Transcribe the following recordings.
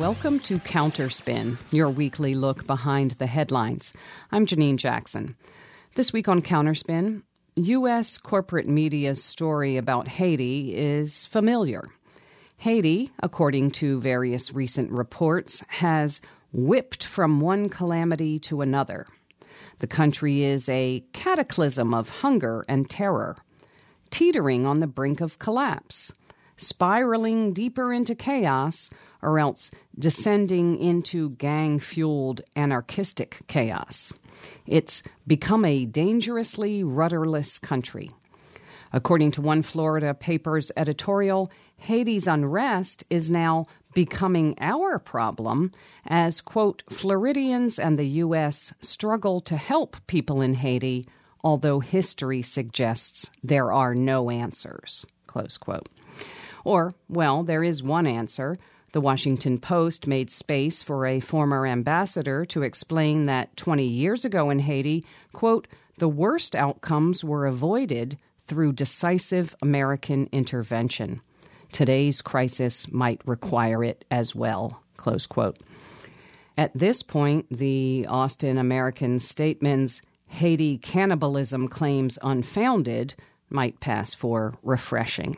Welcome to Counterspin, your weekly look behind the headlines. I'm Janine Jackson. This week on Counterspin, U.S. corporate media's story about Haiti is familiar. Haiti, according to various recent reports, has whipped from one calamity to another. The country is a cataclysm of hunger and terror, teetering on the brink of collapse, spiraling deeper into chaos, or else descending into gang-fueled anarchistic chaos. It's become a dangerously rudderless country. According to one Florida paper's editorial, Haiti's unrest is now becoming our problem as, quote, Floridians and the U.S. struggle to help people in Haiti, although history suggests there are no answers, close quote. Or, well, there is one answer. The Washington Post made space for a former ambassador to explain that 20 years ago in Haiti, quote, the worst outcomes were avoided through decisive American intervention. Today's crisis might require it as well, close quote. At this point, the Austin American-Statesman's Haiti cannibalism claims unfounded might pass for refreshing.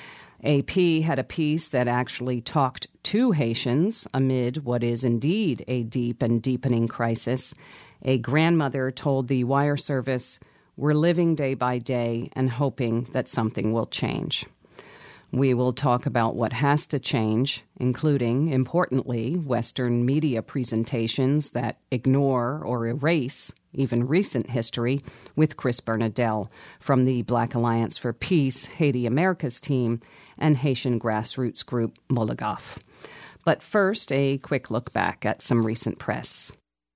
AP had a piece that actually talked to Haitians amid what is indeed a deep and deepening crisis. A grandmother told the wire service, "We're living day by day and hoping that something will change." We will talk about what has to change, including, importantly, Western media presentations that ignore or erase even recent history, with Chris Bernadelle from the Black Alliance for Peace, Haiti America's team, and Haitian grassroots group Molagaf. But first, a quick look back at some recent press.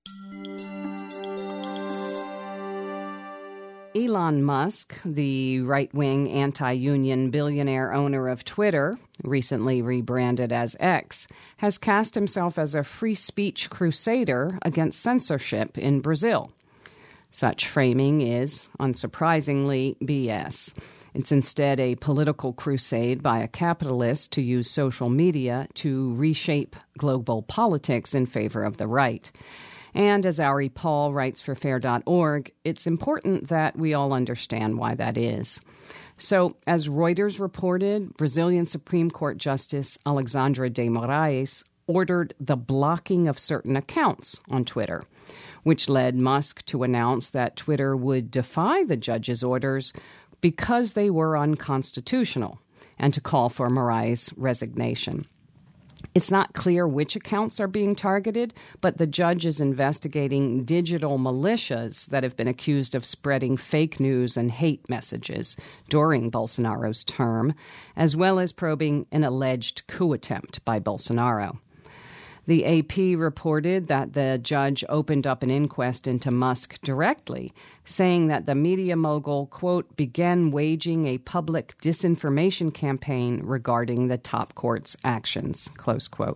Elon Musk, the right-wing anti-union billionaire owner of Twitter, recently rebranded as X, has cast himself as a free speech crusader against censorship in Brazil. Such framing is, unsurprisingly, BS. It's instead a political crusade by a capitalist to use social media to reshape global politics in favor of the right. And as Ari Paul writes for Fair.org, it's important that we all understand why that is. So, as Reuters reported, Brazilian Supreme Court Justice Alexandre de Moraes ordered the blocking of certain accounts on Twitter, which led Musk to announce that Twitter would defy the judge's orders because they were unconstitutional, and to call for Moraes' resignation. It's not clear which accounts are being targeted, but the judge is investigating digital militias that have been accused of spreading fake news and hate messages during Bolsonaro's term, as well as probing an alleged coup attempt by Bolsonaro. The AP reported that the judge opened up an inquest into Musk directly, saying that the media mogul, quote, began waging a public disinformation campaign regarding the top court's actions, close quote.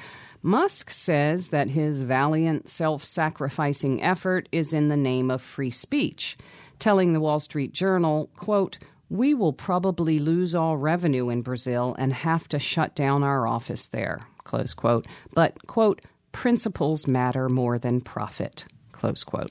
Musk says that his valiant, self-sacrificing effort is in the name of free speech, telling the Wall Street Journal, quote, we will probably lose all revenue in Brazil and have to shut down our office there, close quote. But, quote, principles matter more than profit, close quote.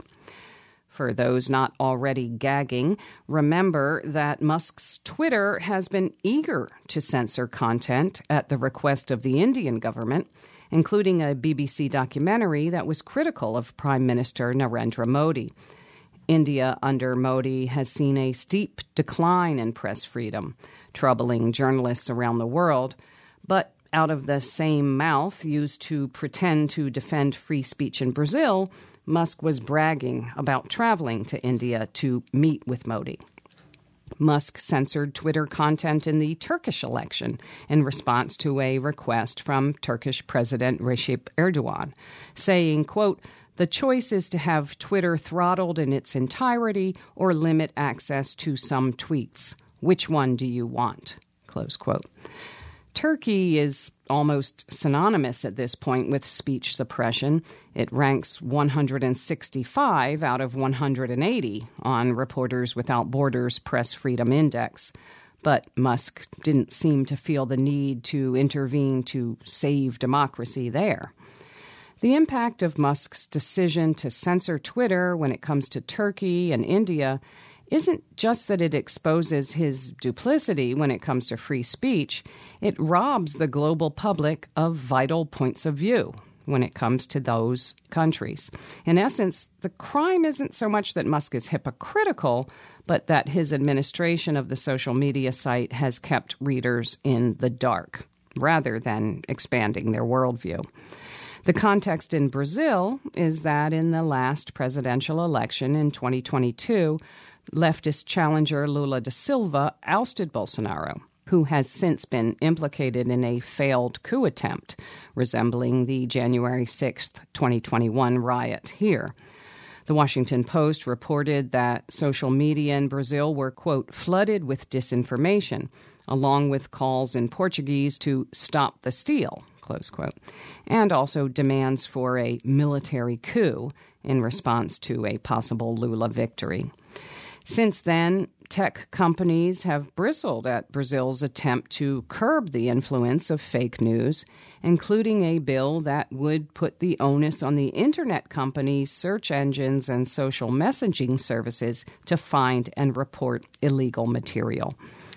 For those not already gagging, remember that Musk's Twitter has been eager to censor content at the request of the Indian government, including a BBC documentary that was critical of Prime Minister Narendra Modi. India under Modi has seen a steep decline in press freedom, troubling journalists around the world. But out of the same mouth used to pretend to defend free speech in Brazil, Musk was bragging about traveling to India to meet with Modi. Musk censored Twitter content in the Turkish election in response to a request from Turkish President Recep Erdogan, saying, quote, the choice is to have Twitter throttled in its entirety or limit access to some tweets. Which one do you want? Close quote. Turkey is almost synonymous at this point with speech suppression. It ranks 165 out of 180 on Reporters Without Borders Press Freedom Index. But Musk didn't seem to feel the need to intervene to save democracy there. The impact of Musk's decision to censor Twitter when it comes to Turkey and India isn't just that it exposes his duplicity when it comes to free speech, it robs the global public of vital points of view when it comes to those countries. In essence, the crime isn't so much that Musk is hypocritical, but that his administration of the social media site has kept readers in the dark, rather than expanding their worldview. The context in Brazil is that in the last presidential election in 2022, leftist challenger Lula da Silva ousted Bolsonaro, who has since been implicated in a failed coup attempt resembling the January 6th, 2021 riot here. The Washington Post reported that social media in Brazil were, quote, flooded with disinformation, along with calls in Portuguese to stop the steal, close quote, and also demands for a military coup in response to a possible Lula victory. Since then, tech companies have bristled at Brazil's attempt to curb the influence of fake news, including a bill that would put the onus on the internet companies, search engines, and social messaging services to find and report illegal material.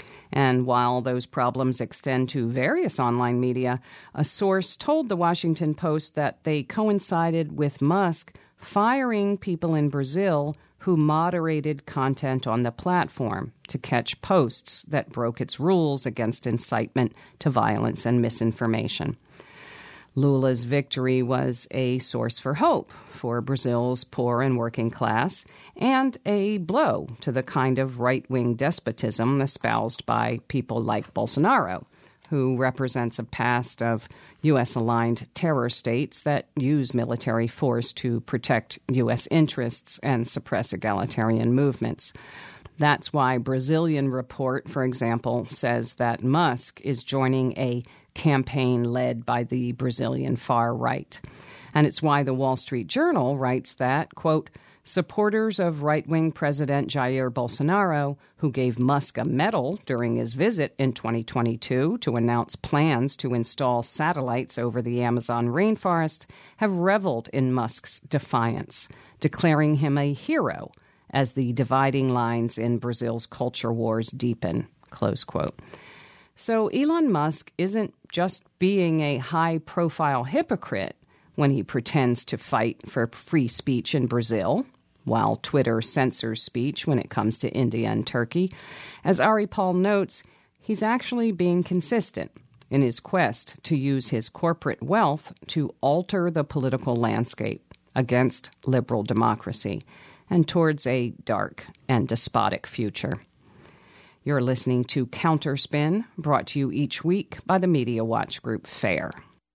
And while those problems extend to various online media, a source told the Washington Post that they coincided with Musk firing people in Brazil who moderated content on the platform to catch posts that broke its rules against incitement to violence and misinformation. Lula's victory was a source for hope for Brazil's poor and working class and a blow to the kind of right-wing despotism espoused by people like Bolsonaro, who represents a past of U.S.-aligned terror states that use military force to protect U.S. interests and suppress egalitarian movements. That's why Brazilian Report, for example, says that Musk is joining a campaign led by the Brazilian far right. And it's why the Wall Street Journal writes that, quote, supporters of right-wing President Jair Bolsonaro, who gave Musk a medal during his visit in 2022 to announce plans to install satellites over the Amazon rainforest, have reveled in Musk's defiance, declaring him a hero as the dividing lines in Brazil's culture wars deepen, close quote. So Elon Musk isn't just being a high-profile hypocrite when he pretends to fight for free speech in Brazil, while Twitter censors speech when it comes to India and Turkey. As Ari Paul notes, he's actually being consistent in his quest to use his corporate wealth to alter the political landscape against liberal democracy and towards a dark and despotic future. You're listening to Counterspin, brought to you each week by the Media Watch Group FAIR.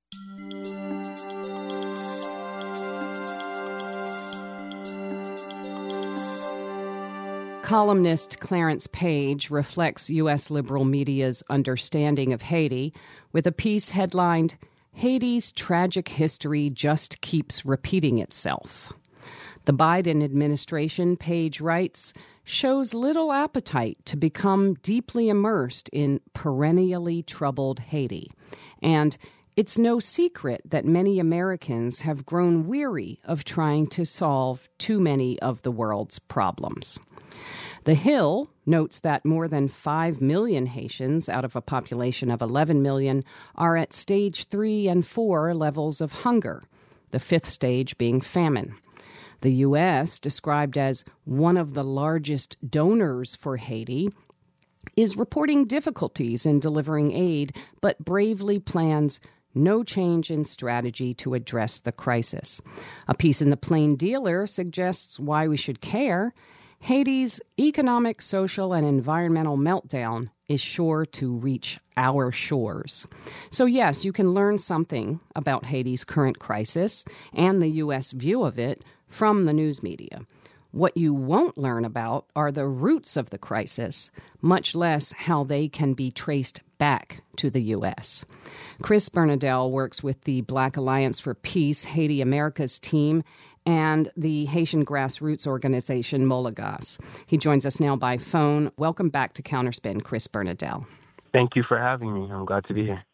Columnist Clarence Page reflects U.S. liberal media's understanding of Haiti with a piece headlined, Haiti's Tragic History Just Keeps Repeating Itself. The Biden administration, Page writes, shows little appetite to become deeply immersed in perennially troubled Haiti. And it's no secret that many Americans have grown weary of trying to solve too many of the world's problems. The Hill notes that more than 5 million Haitians out of a population of 11 million are at stage 3 and 4 levels of hunger, the fifth stage being famine. The U.S., described as one of the largest donors for Haiti, is reporting difficulties in delivering aid, but bravely plans no change in strategy to address the crisis. A piece in the Plain Dealer suggests why we should care. Haiti's economic, social, and environmental meltdown is sure to reach our shores. So yes, you can learn something about Haiti's current crisis and the U.S. view of it from the news media. What you won't learn about are the roots of the crisis, much less how they can be traced back to the U.S. Chris Bernadelle works with the Black Alliance for Peace Haiti Americas team and the Haitian grassroots organization Molagas. He joins us now by phone. Welcome back to Counterspin, Chris Bernadelle. Thank you for having me. I'm glad to be here.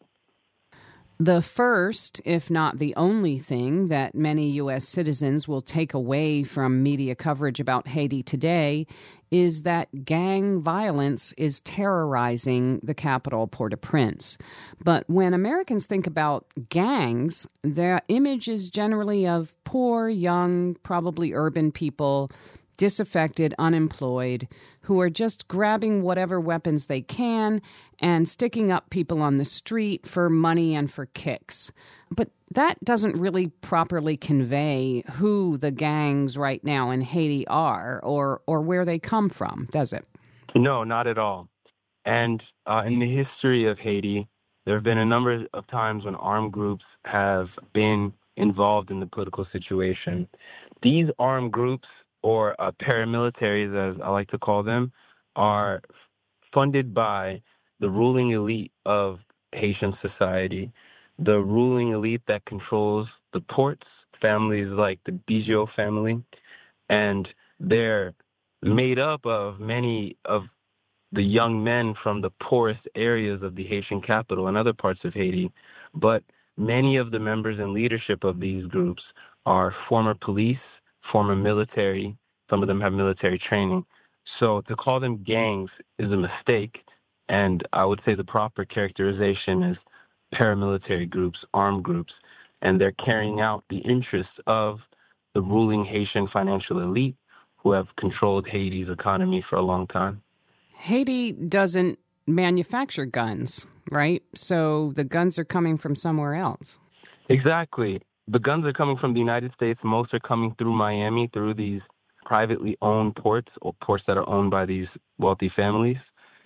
The first, if not the only thing that many U.S. citizens will take away from media coverage about Haiti today is that gang violence is terrorizing the capital, Port-au-Prince. But when Americans think about gangs, their image is generally of poor, young, probably urban people, disaffected, unemployed, who are just grabbing whatever weapons they can and sticking up people on the street for money and for kicks. But that doesn't really properly convey who the gangs right now in Haiti are or where they come from, does it? No, not at all. And in the history of Haiti, there have been a number of times when armed groups have been involved in the political situation. These armed groups, or paramilitaries, as I like to call them, are funded by the ruling elite of Haitian society, the ruling elite that controls the ports, families like the Bigot family, and they're made up of many of the young men from the poorest areas of the Haitian capital and other parts of Haiti. But many of the members and leadership of these groups are former police, former military. Some of them have military training. So to call them gangs is a mistake. And I would say the proper characterization is paramilitary groups, armed groups, and they're carrying out the interests of the ruling Haitian financial elite who have controlled Haiti's economy for a long time. Haiti doesn't manufacture guns, right? So the guns are coming from somewhere else. Exactly. The guns are coming from the United States. Most are coming through Miami, through these privately owned ports or ports that are owned by these wealthy families.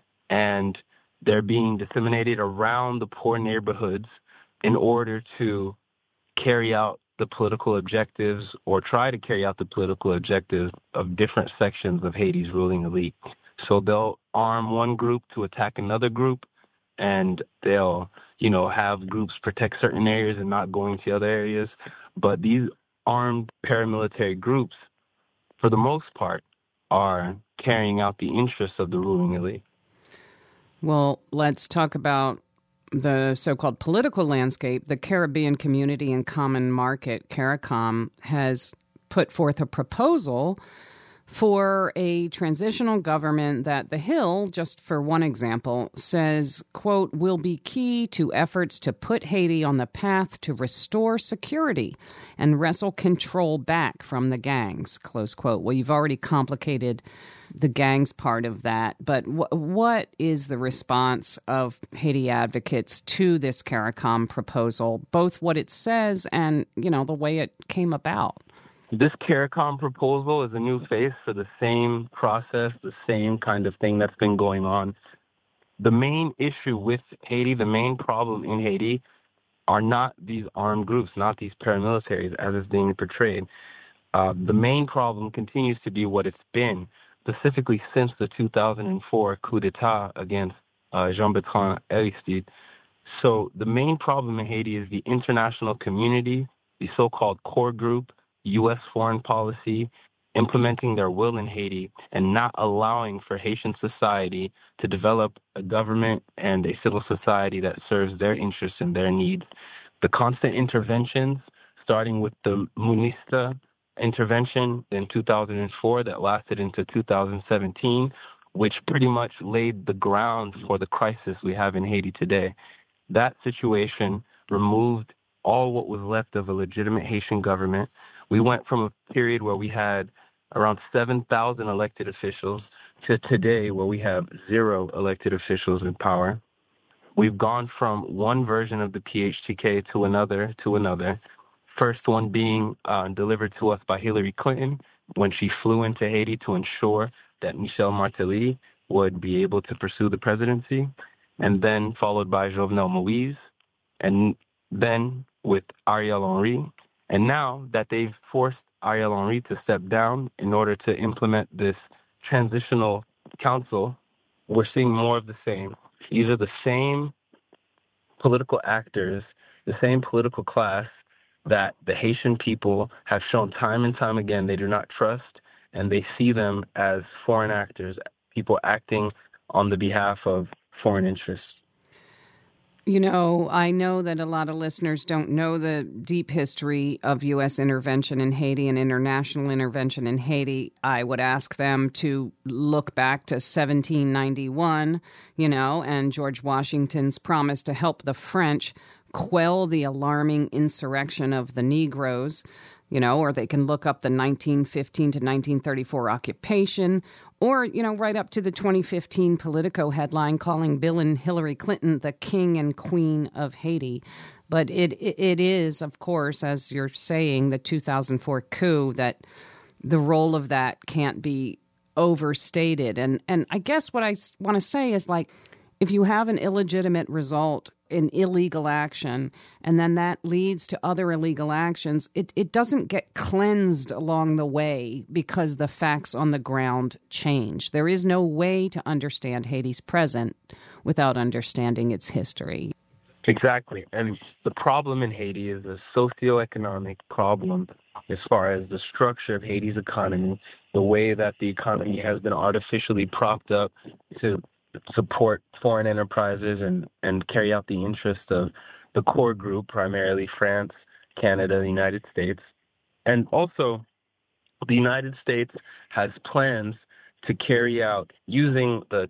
And they're being disseminated around the poor neighborhoods in order to carry out the political objectives or try to carry out the political objectives of different sections of Haiti's ruling elite. So they'll arm one group to attack another group, and they'll, have groups protect certain areas and not go into other areas. But these armed paramilitary groups, for the most part, are carrying out the interests of the ruling elite. Well, let's talk about the so-called political landscape. The Caribbean Community and Common Market, CARICOM, has put forth a proposal for a transitional government that The Hill, just for one example, says, quote, will be key to efforts to put Haiti on the path to restore security and wrestle control back from the gangs, close quote. Well, you've already complicated the gangs part of that, but what is the response of Haiti advocates to this CARICOM proposal, both what it says and, the way it came about? This CARICOM proposal is a new face for the same process, the same kind of thing that's been going on. The main issue with Haiti, the main problem in Haiti, are not these armed groups, not these paramilitaries as it's being portrayed. The main problem continues to be what it's been, specifically since the 2004 coup d'etat against Jean-Bertrand Aristide. So the main problem in Haiti is the international community, the so-called core group, U.S. foreign policy, implementing their will in Haiti and not allowing for Haitian society to develop a government and a civil society that serves their interests and their needs. The constant interventions, starting with the Munista intervention in 2004 that lasted into 2017, which pretty much laid the ground for the crisis we have in Haiti today. That situation removed all what was left of a legitimate Haitian government. We went from a period where we had around 7,000 elected officials to today where we have 0 elected officials in power. We've gone from one version of the PHTK to another. First one being delivered to us by Hillary Clinton when she flew into Haiti to ensure that Michel Martelly would be able to pursue the presidency, and then followed by Jovenel Moïse, and then with Ariel Henry. And now that they've forced Ariel Henry to step down in order to implement this transitional council, we're seeing more of the same. These are the same political actors, the same political class that the Haitian people have shown time and time again they do not trust, and they see them as foreign actors, people acting on the behalf of foreign interests. You know, I know that a lot of listeners don't know the deep history of U.S. intervention in Haiti and international intervention in Haiti. I would ask them to look back to 1791, and George Washington's promise to help the French quell the alarming insurrection of the Negroes. Or they can look up the 1915 to 1934 occupation, or, right up to the 2015 Politico headline calling Bill and Hillary Clinton the king and queen of Haiti. But it is, of course, as you're saying, the 2004 coup, that the role of that can't be overstated. And I guess what I want to say is, like, if you have an illegitimate result, an illegal action, and then that leads to other illegal actions, it doesn't get cleansed along the way because the facts on the ground change. There is no way to understand Haiti's present without understanding its history. Exactly. And the problem in Haiti is a socioeconomic problem as far as the structure of Haiti's economy, the way that the economy has been artificially propped up to support foreign enterprises and carry out the interests of the core group, primarily France, Canada, the United States. And also, the United States has plans to carry out, using the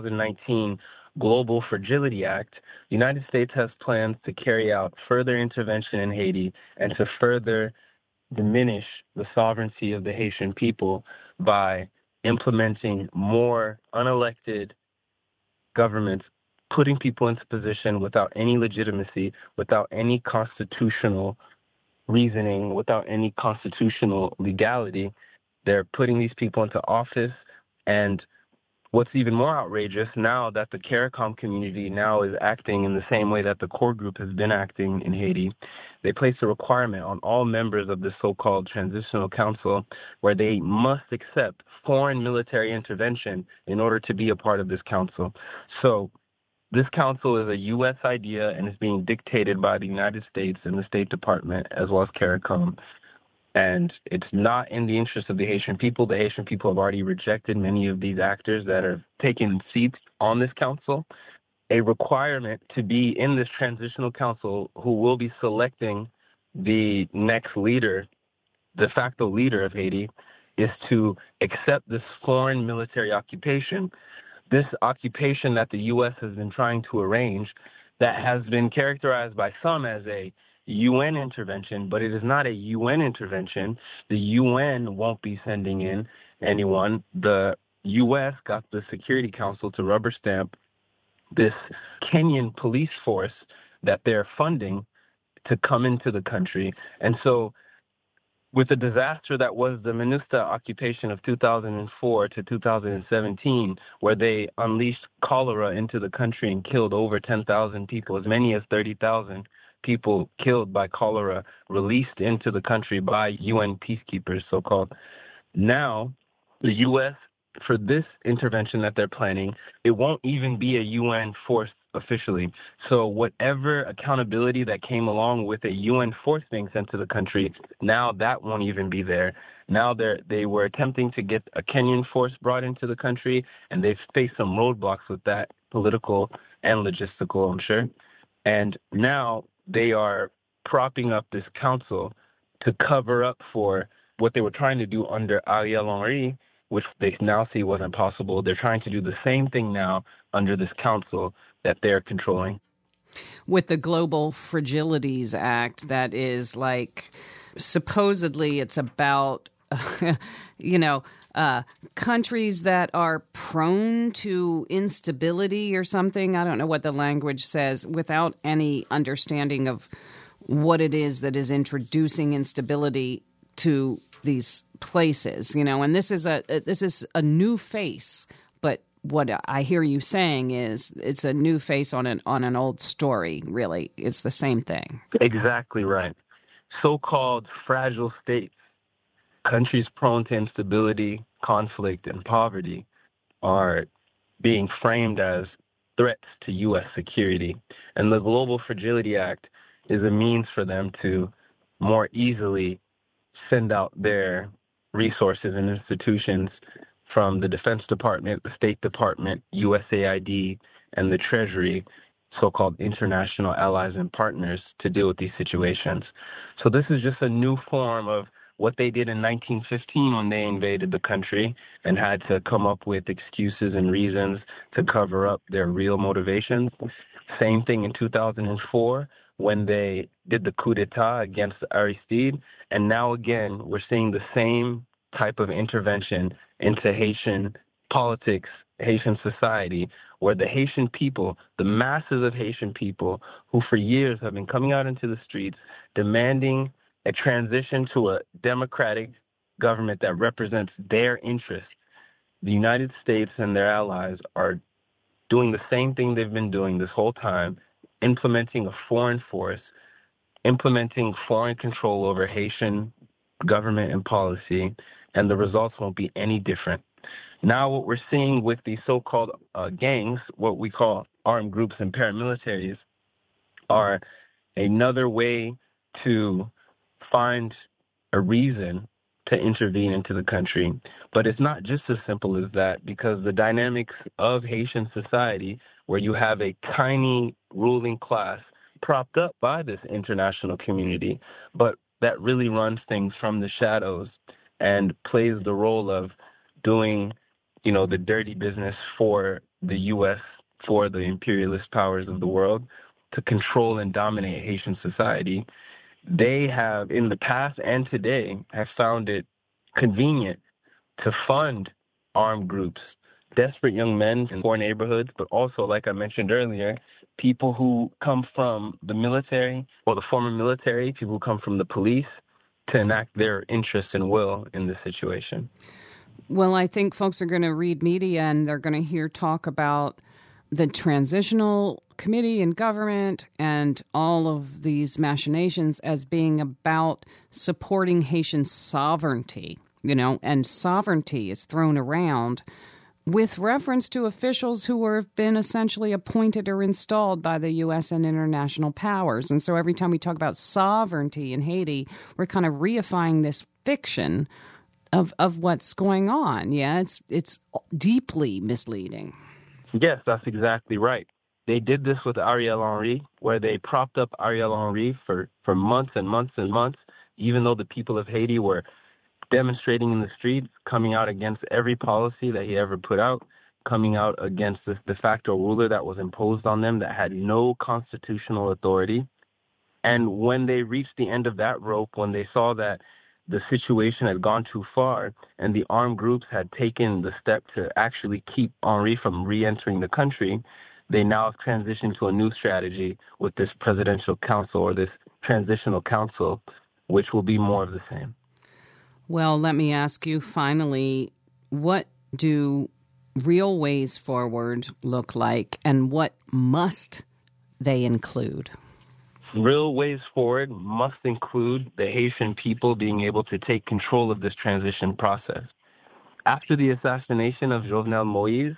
2019 Global Fragility Act, the United States has plans to carry out further intervention in Haiti and to further diminish the sovereignty of the Haitian people by implementing more unelected governments, putting people into position without any legitimacy, without any constitutional reasoning, without any constitutional legality. They're putting these people into office. And what's even more outrageous, now that the CARICOM community now is acting in the same way that the core group has been acting in Haiti, they place a requirement on all members of the so-called Transitional Council where they must accept foreign military intervention in order to be a part of this council. So this council is a U.S. idea and is being dictated by the United States and the State Department as well as CARICOM. And it's not in the interest of the Haitian people. The Haitian people have already rejected many of these actors that are taking seats on this council. A requirement to be in this transitional council who will be selecting the next leader, de facto leader of Haiti, is to accept this foreign military occupation. This occupation that the U.S. has been trying to arrange, that has been characterized by some as a UN intervention, but it is not a UN intervention. The UN won't be sending in anyone. The U.S. got the Security Council to rubber stamp this Kenyan police force that they're funding to come into the country. And so with the disaster that was the MINUSTA occupation of 2004 to 2017, where they unleashed cholera into the country and killed over 10,000 people, as many as 30,000 people killed by cholera, released into the country by UN peacekeepers, so-called. Now, the U.S., for this intervention that they're planning, it won't even be a UN force officially. So whatever accountability that came along with a UN force being sent to the country, now that won't even be there. Now they were attempting to get a Kenyan force brought into the country, and they've faced some roadblocks with that, political and logistical, I'm sure. And now they are propping up this council to cover up for what they were trying to do under Ariel Henry, which they now see wasn't possible. They're trying to do the same thing now under this council that they're controlling. With the Global Fragilities Act, that is like, supposedly it's about, countries that are prone to instability or something. I don't know what the language says, without any understanding of what it is that is introducing instability to these places, and this is a new face. But what I hear you saying is it's a new face on an old story. Really, it's the same thing. Exactly right. So-called fragile states, countries prone to instability, conflict, and poverty, are being framed as threats to U.S. security, and the Global Fragility Act is a means for them to more easily send out their resources and institutions from the Defense Department, the State Department, USAID, and the Treasury, so-called international allies and partners, to deal with these situations. So this is just a new form of what they did in 1915 when they invaded the country and had to come up with excuses and reasons to cover up their real motivations. Same thing in 2004 when they did the coup d'etat against Aristide. And now again, we're seeing the same type of intervention into Haitian politics, Haitian society, where the Haitian people, the masses of Haitian people who for years have been coming out into the streets demanding a transition to a democratic government that represents their interests. The United States and their allies are doing the same thing they've been doing this whole time, implementing a foreign force, implementing foreign control over Haitian government and policy, and the results won't be any different. Now, what we're seeing with these so-called gangs, what we call armed groups and paramilitaries, are another way to find a reason to intervene into the country. But it's not just as simple as that, because the dynamics of Haitian society, where you have a tiny ruling class propped up by this international community, but that really runs things from the shadows and plays the role of doing, the dirty business for the U.S., for the imperialist powers of the world, to control and dominate Haitian society. They have, in the past and today, have found it convenient to fund armed groups, desperate young men in poor neighborhoods, but also, like I mentioned earlier, people who come from the military or the former military, people who come from the police, to enact their interest and will in the situation. Well, I think folks are going to read media and they're going to hear talk about the transitional committee in government and all of these machinations as being about supporting Haitian sovereignty, and sovereignty is thrown around with reference to officials who have been essentially appointed or installed by the U.S. and international powers. And so every time we talk about sovereignty in Haiti, we're kind of reifying this fiction of what's going on. Yeah, it's deeply misleading. Yes, that's exactly right. They did this with Ariel Henry, where they propped up Ariel Henry for months and months and months, even though the people of Haiti were demonstrating in the streets, coming out against every policy that he ever put out, coming out against the de facto ruler that was imposed on them that had no constitutional authority. And when they reached the end of that rope, when they saw that the situation had gone too far and the armed groups had taken the step to actually keep Henri from re-entering the country, they now have transitioned to a new strategy with this presidential council or this transitional council, which will be more of the same. Well, let me ask you finally, what do real ways forward look like and what must they include? Real ways forward must include the Haitian people being able to take control of this transition process. After the assassination of Jovenel Moïse,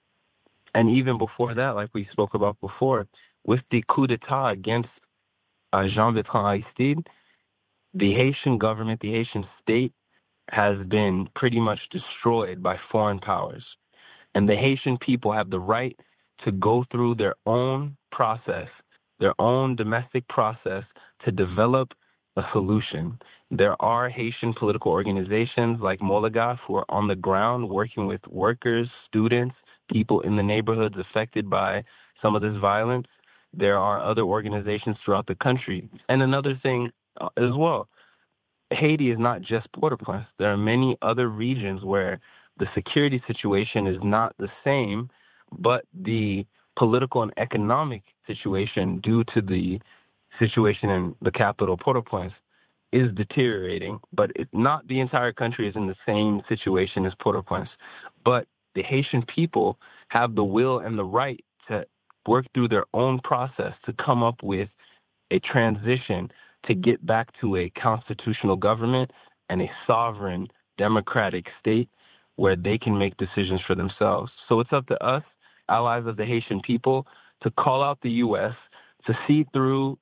and even before that, like we spoke about before, with the coup d'etat against Jean-Bertrand Aristide, the Haitian government, the Haitian state, has been pretty much destroyed by foreign powers. And the Haitian people have the right to go through their own process, their own domestic process, to develop a solution. There are Haitian political organizations like Molagaf who are on the ground working with workers, students, people in the neighborhoods affected by some of this violence. There are other organizations throughout the country. And another thing as well, Haiti is not just Port-au-Prince. There are many other regions where the security situation is not the same, but the political and economic situation due to the situation in the capital, Port-au-Prince, is deteriorating. But not the entire country is in the same situation as Port-au-Prince. But the Haitian people have the will and the right to work through their own process to come up with a transition to get back to a constitutional government and a sovereign democratic state where they can make decisions for themselves. So it's up to us, allies of the Haitian people, to call out the U.S., to see through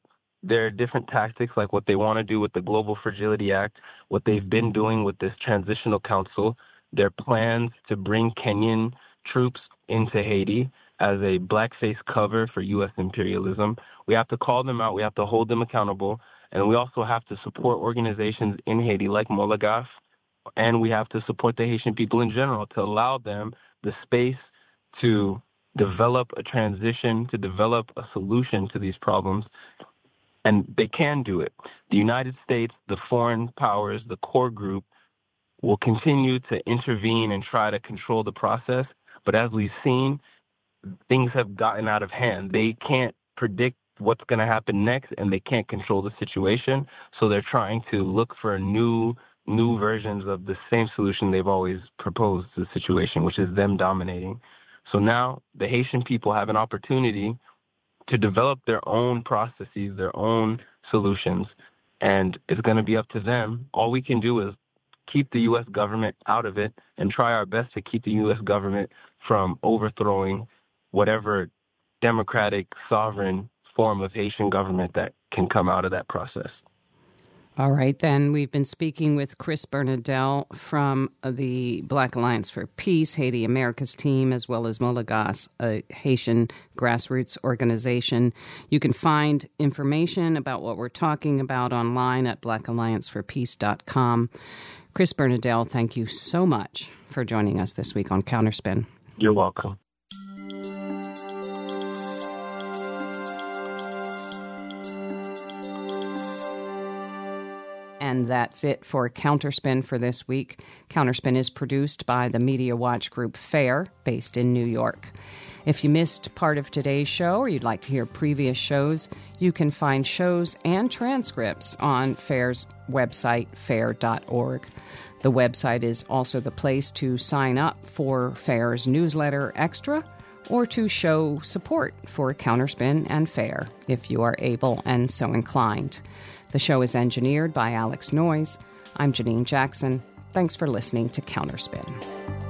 there are different tactics, like what they want to do with the Global Fragility Act, what they've been doing with this transitional council, their plans to bring Kenyan troops into Haiti as a blackface cover for U.S. imperialism. We have to call them out. We have to hold them accountable. And we also have to support organizations in Haiti like Molagas. And we have to support the Haitian people in general to allow them the space to develop a transition, to develop a solution to these problems. And they can do it. The United States, the foreign powers, the core group will continue to intervene and try to control the process. But as we've seen, things have gotten out of hand. They can't predict what's going to happen next, and they can't control the situation. So they're trying to look for new versions of the same solution they've always proposed to the situation, which is them dominating. So now the Haitian people have an opportunity to develop their own processes, their own solutions, and it's going to be up to them. All we can do is keep the U.S. government out of it and try our best to keep the U.S. government from overthrowing whatever democratic, sovereign form of Haitian government that can come out of that process. All right, then. We've been speaking with Chris Bernardell from the Black Alliance for Peace, Haiti America's team, as well as Molagas, a Haitian grassroots organization. You can find information about what we're talking about online at blackallianceforpeace.com. Chris Bernardell, thank you so much for joining us this week on Counterspin. You're welcome. And that's it for Counterspin for this week. Counterspin is produced by the Media Watch Group FAIR, based in New York. If you missed part of today's show or you'd like to hear previous shows, you can find shows and transcripts on FAIR's website, fair.org. The website is also the place to sign up for FAIR's newsletter Extra or to show support for Counterspin and FAIR if you are able and so inclined. The show is engineered by Alex Noyes. I'm Janine Jackson. Thanks for listening to Counterspin.